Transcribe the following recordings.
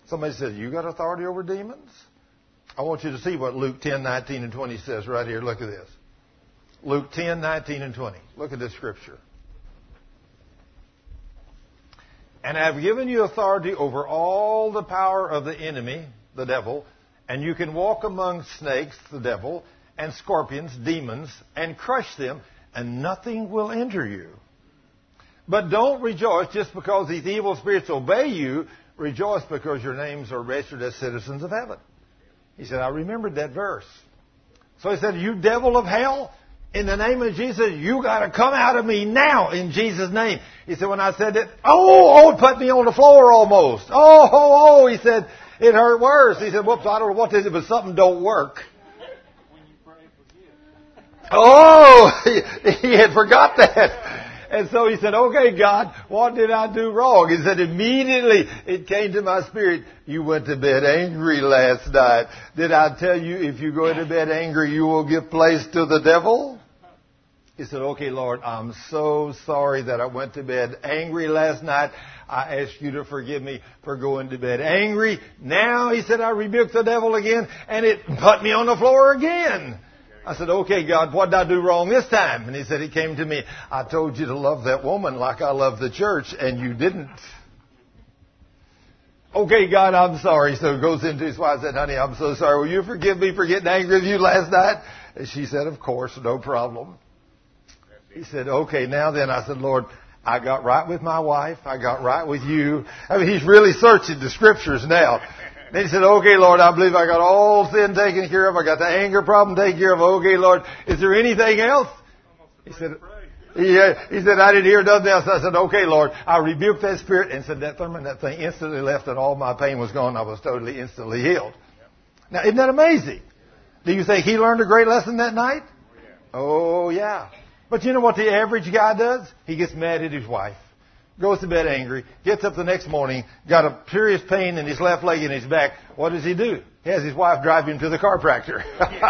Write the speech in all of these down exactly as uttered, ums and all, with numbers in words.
Somebody says, you got authority over demons? I want you to see what Luke ten, nineteen, and twenty says right here. Look at this. Luke ten, nineteen, and twenty. Look at this scripture. And I have given you authority over all the power of the enemy, the devil, and you can walk among snakes, the devil, and scorpions, demons, and crush them, and nothing will injure you. But don't rejoice just because these evil spirits obey you. Rejoice because your names are registered as citizens of heaven. He said, I remembered that verse. So he said, you devil of hell, in the name of Jesus, you got to come out of me now in Jesus' name. He said, when I said that, oh, oh, it put me on the floor almost. Oh, oh, oh, he said, it hurt worse. He said, whoops, I don't know what this is, but something don't work. Oh, he, he had forgot that. And so he said, okay, God, what did I do wrong? He said, immediately it came to my spirit, you went to bed angry last night. Did I tell you if you go to bed angry, you will give place to the devil? He said, okay, Lord, I'm so sorry that I went to bed angry last night. I ask you to forgive me for going to bed angry. Now, he said, I rebuked the devil again, and it put me on the floor again. I said, okay, God, what did I do wrong this time? And he said, he came to me, I told you to love that woman like I love the church, and you didn't. Okay, God, I'm sorry. So he goes into his wife and said, honey, I'm so sorry. Will you forgive me for getting angry with you last night? And she said, of course, no problem. He said, okay, now then, I said, Lord, I got right with my wife. I got right with you. I mean, he's really searching the scriptures now. Then he said, okay, Lord, I believe I got all sin taken care of. I got the anger problem taken care of. Okay, Lord, is there anything else? He said, yeah, he said, I didn't hear nothing else. I said, okay, Lord, I rebuked that spirit, and said that thumb and that thing instantly left, and all my pain was gone. I was totally instantly healed. Now, isn't that amazing? Do you think he learned a great lesson that night? Oh, yeah. But you know what the average guy does? He gets mad at his wife. Goes to bed angry, gets up the next morning, got a serious pain in his left leg and his back. What does he do? He has his wife drive him to the chiropractor.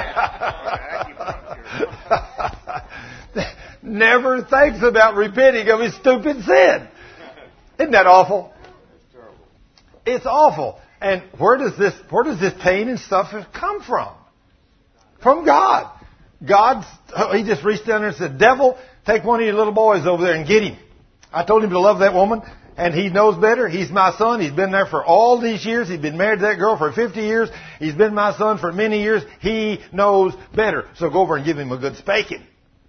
Never thinks about repenting of his stupid sin. Isn't that awful? It's awful. And where does this, where does this pain and stuff come from? From God. God, he just reached down there and said, devil, take one of your little boys over there and get him. I told him to love that woman, and he knows better. He's my son. He's been there for all these years. He's been married to that girl for fifty years. He's been my son for many years. He knows better. So go over and give him a good spanking.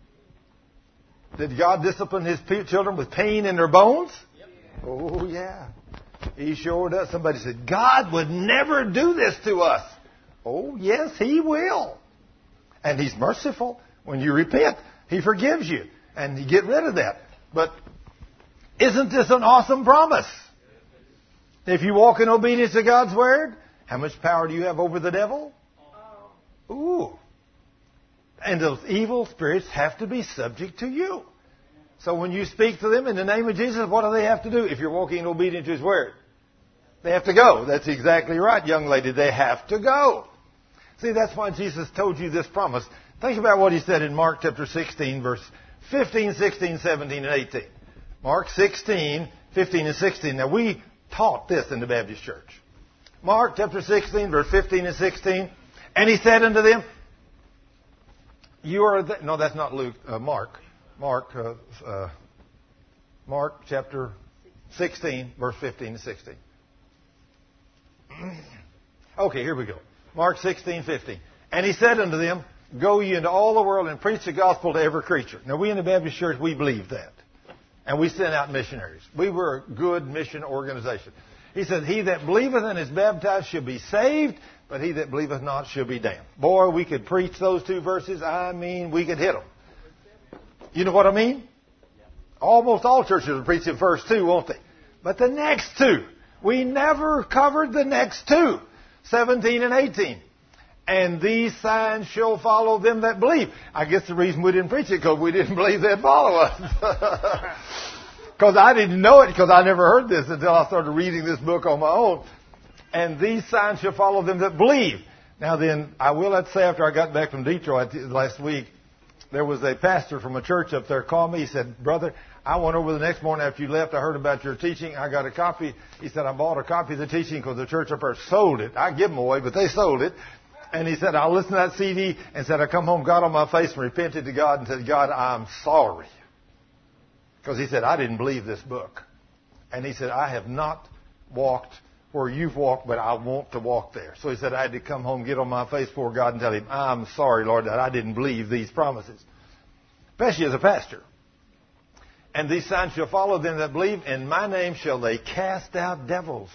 Did God discipline his children with pain in their bones? Yep. Oh, yeah. He sure does. Somebody said, God would never do this to us. Oh, yes, he will. And he's merciful. When you repent, he forgives you. And you get rid of that. But isn't this an awesome promise? If you walk in obedience to God's word, how much power do you have over the devil? Ooh. And those evil spirits have to be subject to you. So when you speak to them in the name of Jesus, what do they have to do if you're walking in obedience to his word? They have to go. That's exactly right, young lady. They have to go. See, that's why Jesus told you this promise. Think about what he said in Mark chapter sixteen, verse fifteen, sixteen, seventeen, and eighteen. Mark sixteen, fifteen, and sixteen. Now, we taught this in the Baptist church. Mark chapter sixteen, verse fifteen and sixteen. And he said unto them, you are the... No, that's not Luke. Uh, Mark. Mark, uh, uh, Mark chapter sixteen, verse fifteen and sixteen. Okay, here we go. Mark sixteen, fifteen. And he said unto them, go ye into all the world and preach the gospel to every creature. Now, we in the Baptist church, we believe that. And we sent out missionaries. We were a good mission organization. He said, he that believeth and is baptized shall be saved, but he that believeth not shall be damned. Boy, we could preach those two verses. I mean, we could hit them. You know what I mean? Almost all churches will preach the first two, won't they? But the next two, we never covered the next two, seventeen and eighteen. And these signs shall follow them that believe. I guess the reason we didn't preach it because we didn't believe they'd follow us. Because I didn't know it because I never heard this until I started reading this book on my own. And these signs shall follow them that believe. Now then, I will have to say after I got back from Detroit last week, there was a pastor from a church up there called me. He said, brother, I went over the next morning after you left. I heard about your teaching. I got a copy. He said, I bought a copy of the teaching because the church up there sold it. I give them away, but they sold it. And he said, I'll listen to that C D. And said, I come home, got on my face and repented to God and said, God, I'm sorry. Because he said, I didn't believe this book. And he said, I have not walked where you've walked, but I want to walk there. So he said, I had to come home, get on my face before God and tell him, I'm sorry, Lord, that I didn't believe these promises. Especially as a pastor. And these signs shall follow them that believe. In my name shall they cast out devils.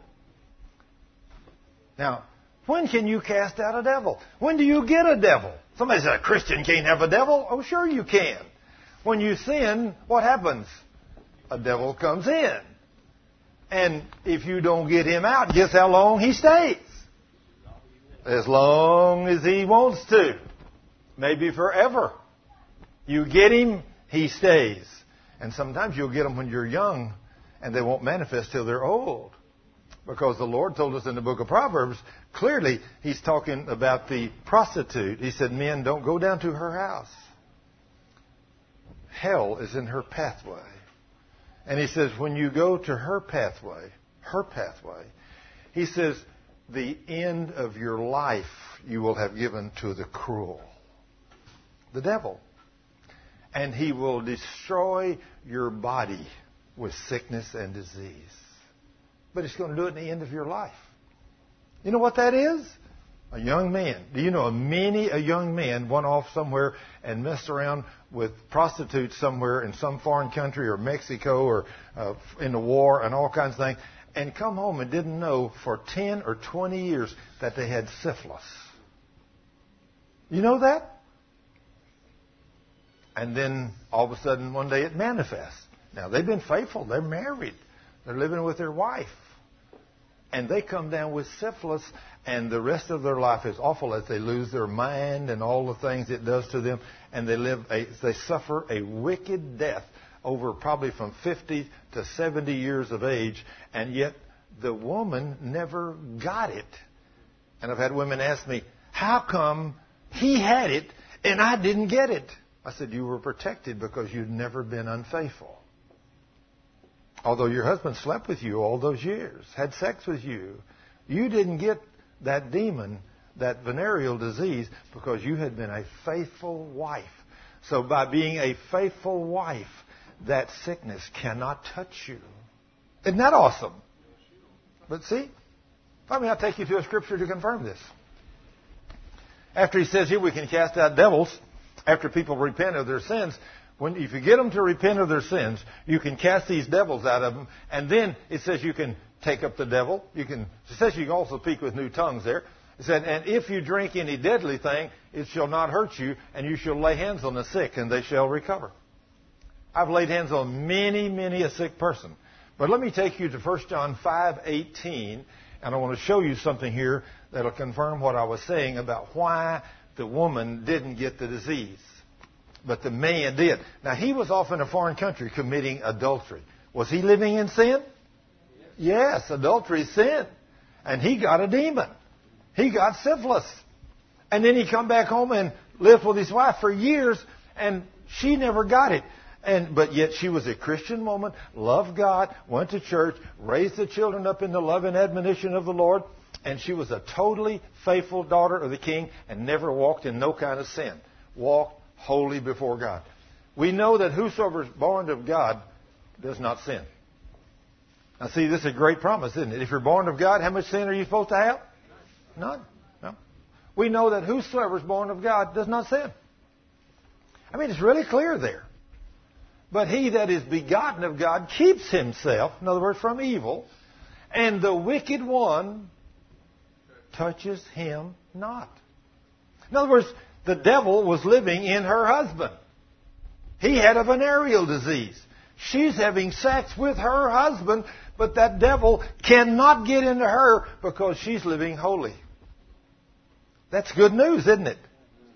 Now, when can you cast out a devil? When do you get a devil? Somebody said, a Christian can't have a devil. Oh, sure you can. When you sin, what happens? A devil comes in. And if you don't get him out, guess how long he stays? As long as he wants to. Maybe forever. You get him, he stays. And sometimes you'll get them when you're young, and they won't manifest till they're old. Because the Lord told us in the book of Proverbs, clearly He's talking about the prostitute. He said, men, don't go down to her house. Hell is in her pathway. And He says, when you go to her pathway, her pathway, He says, the end of your life you will have given to the cruel, the devil. And he will destroy your body with sickness and disease. But he's going to do it in the end of your life. You know what that is? A young man. Do you know many a young man went off somewhere and messed around with prostitutes somewhere in some foreign country or Mexico or uh, in the war and all kinds of things, and come home and didn't know for ten or twenty years that they had syphilis. You know that? And then all of a sudden one day it manifests. Now they've been faithful. They're married. They're living with their wife. And they come down with syphilis, and the rest of their life is awful as they lose their mind and all the things it does to them. And they live a, they suffer a wicked death over probably from fifty to seventy years of age. And yet the woman never got it. And I've had women ask me, how come he had it and I didn't get it? I said, you were protected because you'd never been unfaithful. Although your husband slept with you all those years, had sex with you, you didn't get that demon, that venereal disease, because you had been a faithful wife. So by being a faithful wife, that sickness cannot touch you. Isn't that awesome? But see, I mean, I'll take you to a scripture to confirm this. After he says here we can cast out devils, after people repent of their sins, when if you get them to repent of their sins, you can cast these devils out of them. And then it says you can take up the devil. You can. It says you can also speak with new tongues there. It said, and if you drink any deadly thing, it shall not hurt you, and you shall lay hands on the sick, and they shall recover. I've laid hands on many, many a sick person. But let me take you to First John five eighteen, and I want to show you something here that will confirm what I was saying about why the woman didn't get the disease. But the man did. Now, he was off in a foreign country committing adultery. Was he living in sin? Yes, adultery is sin. And he got a demon. He got syphilis. And then he come back home and lived with his wife for years, and she never got it. And but yet she was a Christian woman, loved God, went to church, raised the children up in the love and admonition of the Lord, and she was a totally faithful daughter of the King and never walked in no kind of sin. Walked holy before God. We know that whosoever is born of God does not sin. Now see, this is a great promise, isn't it? If you're born of God, how much sin are you supposed to have? None. No. We know that whosoever is born of God does not sin. I mean, it's really clear there. But he that is begotten of God keeps himself, in other words, from evil, and the wicked one touches him not. In other words, the devil was living in her husband. He had a venereal disease. She's having sex with her husband, but that devil cannot get into her because she's living holy. That's good news, isn't it?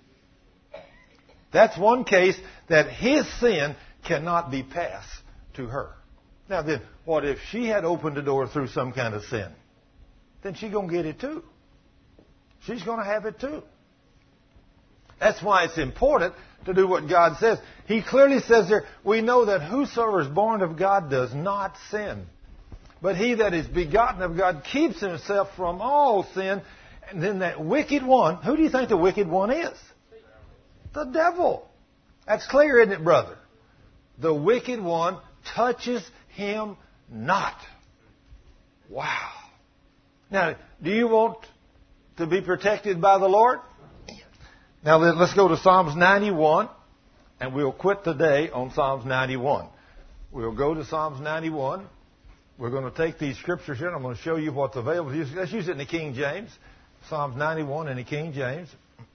That's one case that his sin cannot be passed to her. Now then, what if she had opened the door through some kind of sin? Then she's going to get it too. She's going to have it too. That's why it's important to do what God says. He clearly says there, we know that whosoever is born of God does not sin. But he that is begotten of God keeps himself from all sin. And then that wicked one, who do you think the wicked one is? The devil. That's clear, isn't it, brother? The wicked one touches him not. Wow. Now, do you want to be protected by the Lord? Now, let's go to Psalms ninety-one, and we'll quit today on Psalms ninety-one. We'll go to Psalms ninety-one. We're going to take these scriptures here, and I'm going to show you what's available. Let's use it in the King James. Psalms ninety-one in the King James.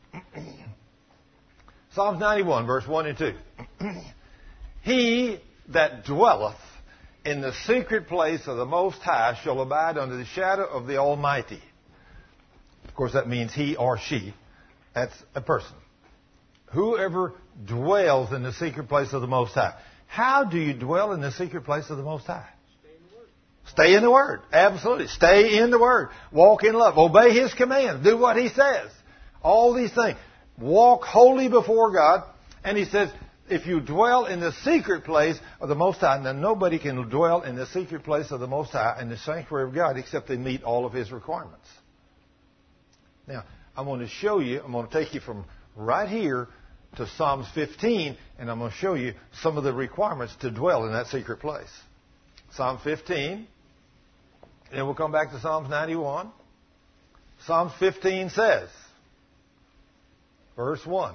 Psalms ninety-one, verse one and two. He that dwelleth in the secret place of the Most High shall abide under the shadow of the Almighty. Of course, that means he or she. That's a person. Whoever dwells in the secret place of the Most High. How do you dwell in the secret place of the Most High? Stay in the Word. Absolutely. Stay in the Word. Walk in love. Obey His commands. Do what He says. All these things. Walk holy before God. And He says, if you dwell in the secret place of the Most High, then nobody can dwell in the secret place of the Most High in the sanctuary of God except they meet all of His requirements. Now, I'm going to show you, I'm going to take you from right here to Psalms fifteen, and I'm going to show you some of the requirements to dwell in that secret place. Psalm fifteen, and then we'll come back to Psalms ninety-one. Psalms fifteen says, verse one,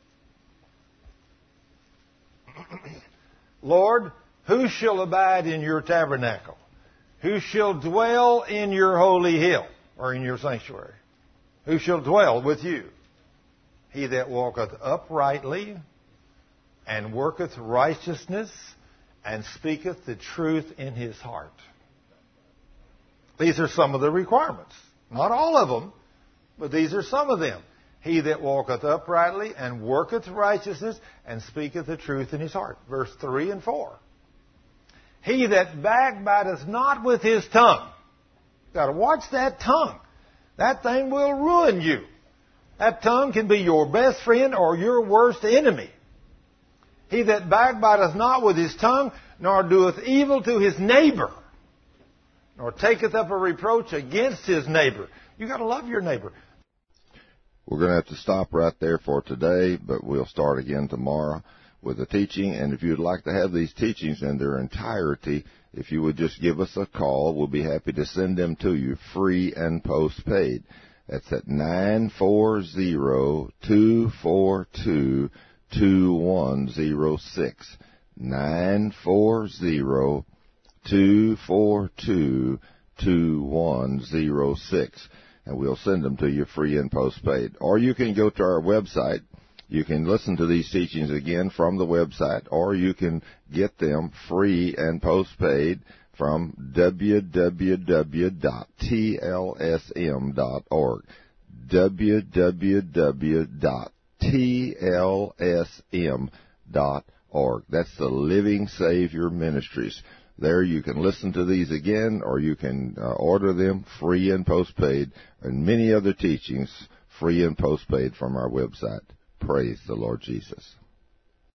Lord, who shall abide in your tabernacle? Who shall dwell in your holy hill, or in your sanctuary? Who shall dwell with you? He that walketh uprightly, and worketh righteousness, and speaketh the truth in his heart. These are some of the requirements. Not all of them, but these are some of them. He that walketh uprightly, and worketh righteousness, and speaketh the truth in his heart. Verse three and four. He that backbiteth not with his tongue. You've got to watch that tongue. That thing will ruin you. That tongue can be your best friend or your worst enemy. He that backbiteth not with his tongue, nor doeth evil to his neighbor, nor taketh up a reproach against his neighbor. You've got to love your neighbor. We're going to have to stop right there for today, but we'll start again tomorrow with the teaching. And if you'd like to have these teachings in their entirety, if you would just give us a call, we'll be happy to send them to you free and postpaid. That's at nine four zero, two four two, two one zero six. nine four zero, two four two, two one zero six. And we'll send them to you free and postpaid. Or you can go to our website. You can listen to these teachings again from the website, or you can get them free and postpaid from w w w dot t l s m dot org. w w w dot t l s m dot org. That's the Living Savior Ministries. There you can listen to these again, or you can uh, order them free and postpaid, and many other teachings free and postpaid from our website. Praise the Lord Jesus.